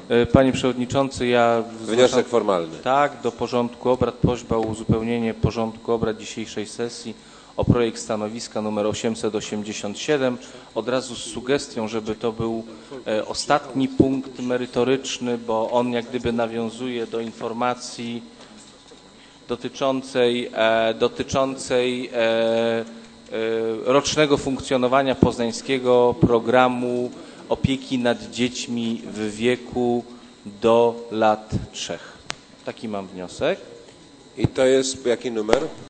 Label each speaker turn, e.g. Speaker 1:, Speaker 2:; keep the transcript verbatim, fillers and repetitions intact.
Speaker 1: Panie Przewodniczący, ja...
Speaker 2: Wniosek formalny.
Speaker 1: Tak, do porządku obrad prośba o uzupełnienie porządku obrad dzisiejszej sesji o projekt stanowiska numer osiemset osiemdziesiąt siedem. Od razu z sugestią, żeby to był e, ostatni punkt merytoryczny, bo on jak gdyby nawiązuje do informacji dotyczącej, e, dotyczącej e, e, rocznego funkcjonowania poznańskiego programu opieki nad dziećmi w wieku do lat trzech. Taki mam wniosek.
Speaker 2: I to jest jaki numer?